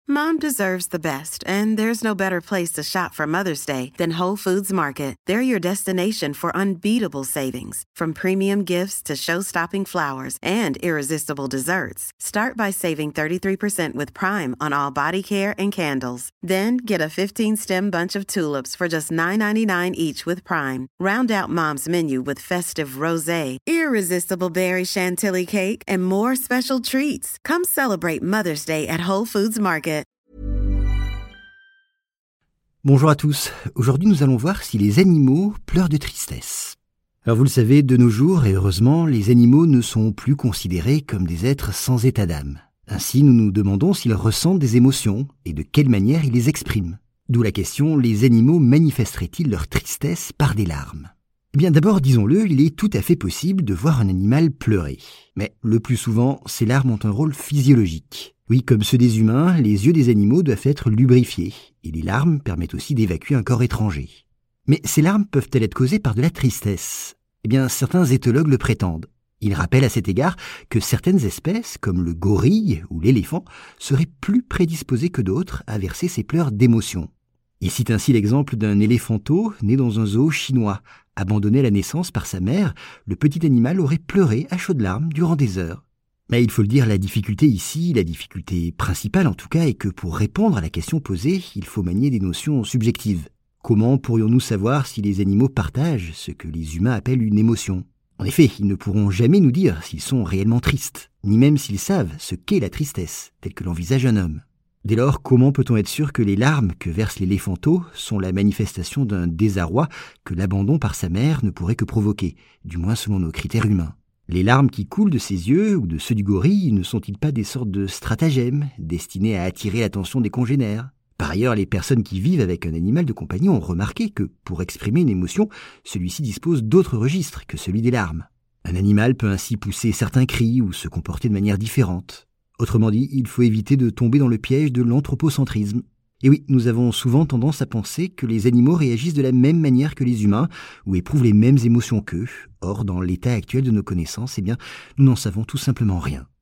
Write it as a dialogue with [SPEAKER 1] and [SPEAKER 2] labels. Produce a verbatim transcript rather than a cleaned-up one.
[SPEAKER 1] Mom deserves the best, and there's no better place to shop for Mother's Day than Whole Foods Market. They're your destination for unbeatable savings, from premium gifts to show-stopping flowers and irresistible desserts. Start by saving thirty-three percent with Prime on all body care and candles. Then get a fifteen-stem bunch of tulips for just nine ninety-nine each with Prime. Round out Mom's menu with festive rosé, irresistible berry chantilly cake, and more special treats. Come celebrate Mother's Day at Whole Foods Market.
[SPEAKER 2] Bonjour à tous, aujourd'hui nous allons voir si les animaux pleurent de tristesse. Alors vous le savez, de nos jours, et heureusement, les animaux ne sont plus considérés comme des êtres sans état d'âme. Ainsi, nous nous demandons s'ils ressentent des émotions et de quelle manière ils les expriment. D'où la question, les animaux manifesteraient-ils leur tristesse par des larmes ? Eh bien d'abord, disons-le, il est tout à fait possible de voir un animal pleurer. Mais le plus souvent, ces larmes ont un rôle physiologique. Oui, comme ceux des humains, les yeux des animaux doivent être lubrifiés, et les larmes permettent aussi d'évacuer un corps étranger. Mais ces larmes peuvent-elles être causées par de la tristesse ? Eh bien, certains éthologues le prétendent. Ils rappellent à cet égard que certaines espèces, comme le gorille ou l'éléphant, seraient plus prédisposées que d'autres à verser ces pleurs d'émotion. Ils citent ainsi l'exemple d'un éléphanteau né dans un zoo chinois. Abandonné à la naissance par sa mère, le petit animal aurait pleuré à chaudes larmes durant des heures. Mais il faut le dire, la difficulté ici, la difficulté principale en tout cas, est que pour répondre à la question posée, il faut manier des notions subjectives. Comment pourrions-nous savoir si les animaux partagent ce que les humains appellent une émotion ? En effet, ils ne pourront jamais nous dire s'ils sont réellement tristes, ni même s'ils savent ce qu'est la tristesse, telle que l'envisage un homme. Dès lors, comment peut-on être sûr que les larmes que verse l'éléphanteau sont la manifestation d'un désarroi que l'abandon par sa mère ne pourrait que provoquer, du moins selon nos critères humains ? Les larmes qui coulent de ses yeux ou de ceux du gorille ne sont-ils pas des sortes de stratagèmes destinés à attirer l'attention des congénères ? Par ailleurs, les personnes qui vivent avec un animal de compagnie ont remarqué que, pour exprimer une émotion, celui-ci dispose d'autres registres que celui des larmes. Un animal peut ainsi pousser certains cris ou se comporter de manière différente. Autrement dit, il faut éviter de tomber dans le piège de l'anthropocentrisme. Et oui, nous avons souvent tendance à penser que les animaux réagissent de la même manière que les humains ou éprouvent les mêmes émotions qu'eux. Or, dans l'état actuel de nos connaissances, eh bien, nous n'en savons tout simplement rien.